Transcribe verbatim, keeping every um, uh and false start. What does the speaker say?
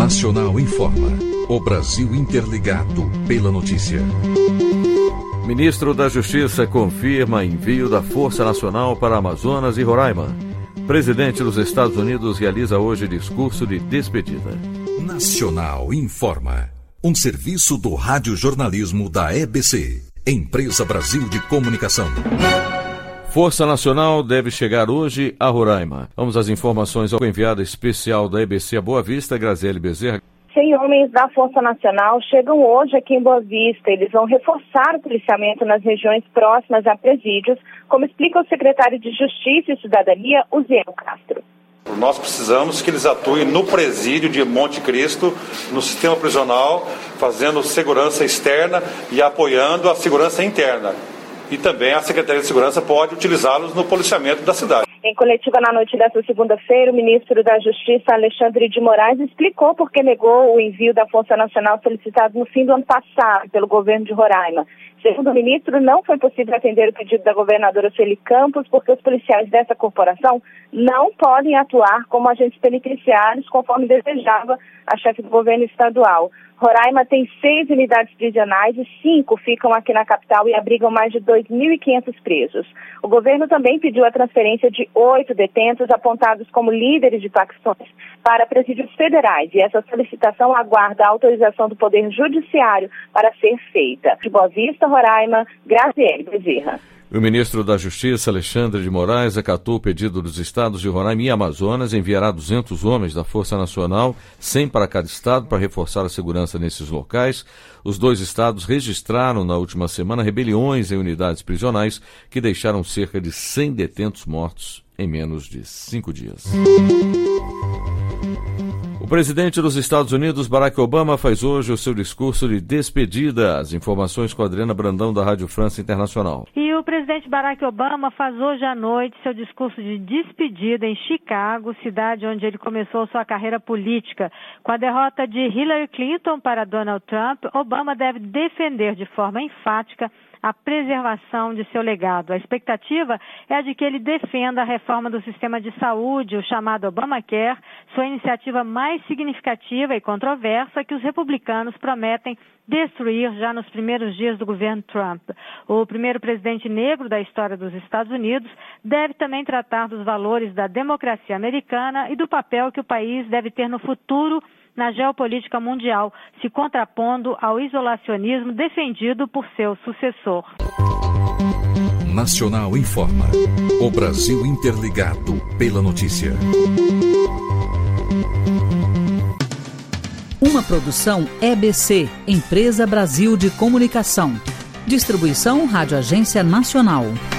Nacional informa. O Brasil interligado pela notícia. Ministro da Justiça confirma envio da Força Nacional para Amazonas e Roraima. Presidente dos Estados Unidos realiza hoje discurso de despedida. Nacional informa. Um serviço do radiojornalismo da E B C, Empresa Brasil de Comunicação. Força Nacional deve chegar hoje a Roraima. Vamos às informações ao enviado especial da E B C a Boa Vista, Graziele Bezerra. cem homens da Força Nacional chegam hoje aqui em Boa Vista. Eles vão reforçar o policiamento nas regiões próximas a presídios, como explica o secretário de Justiça e Cidadania, Uziel Castro. Nós precisamos que eles atuem no presídio de Monte Cristo, no sistema prisional, fazendo segurança externa e apoiando a segurança interna. E também a Secretaria de Segurança pode utilizá-los no policiamento da cidade. Em coletiva na noite desta segunda-feira, o ministro da Justiça, Alexandre de Moraes, explicou por que negou o envio da Força Nacional solicitado no fim do ano passado pelo governo de Roraima. Segundo o ministro, não foi possível atender o pedido da governadora Sueli Campos porque os policiais dessa corporação não podem atuar como agentes penitenciários, conforme desejava a chefe do governo estadual. Roraima tem seis unidades prisionais e cinco ficam aqui na capital e abrigam mais de dois mil e quinhentos presos. O governo também pediu a transferência de oito detentos apontados como líderes de facções para presídios federais e essa solicitação aguarda a autorização do Poder Judiciário para ser feita. De Boa Vista, Roraima, Graziele Bezerra. O ministro da Justiça, Alexandre de Moraes, acatou o pedido dos estados de Roraima e Amazonas, enviará duzentos homens da Força Nacional, cem para cada estado, para reforçar a segurança nesses locais. Os dois estados registraram na última semana rebeliões em unidades prisionais que deixaram cerca de cem detentos mortos em menos de cinco dias. O presidente dos Estados Unidos, Barack Obama, faz hoje o seu discurso de despedida. As informações com a Adriana Brandão, da Rádio França Internacional. E o presidente Barack Obama faz hoje à noite seu discurso de despedida em Chicago, cidade onde ele começou sua carreira política. Com a derrota de Hillary Clinton para Donald Trump, Obama deve defender de forma enfática a preservação de seu legado. A expectativa é a de que ele defenda a reforma do sistema de saúde, o chamado Obamacare, sua iniciativa mais significativa e controversa que os republicanos prometem destruir já nos primeiros dias do governo Trump. O primeiro presidente negro da história dos Estados Unidos deve também tratar dos valores da democracia americana e do papel que o país deve ter no futuro na geopolítica mundial, se contrapondo ao isolacionismo defendido por seu sucessor. Nacional informa. O Brasil interligado pela notícia. Uma produção E B C, Empresa Brasil de Comunicação. Distribuição Rádio Agência Nacional.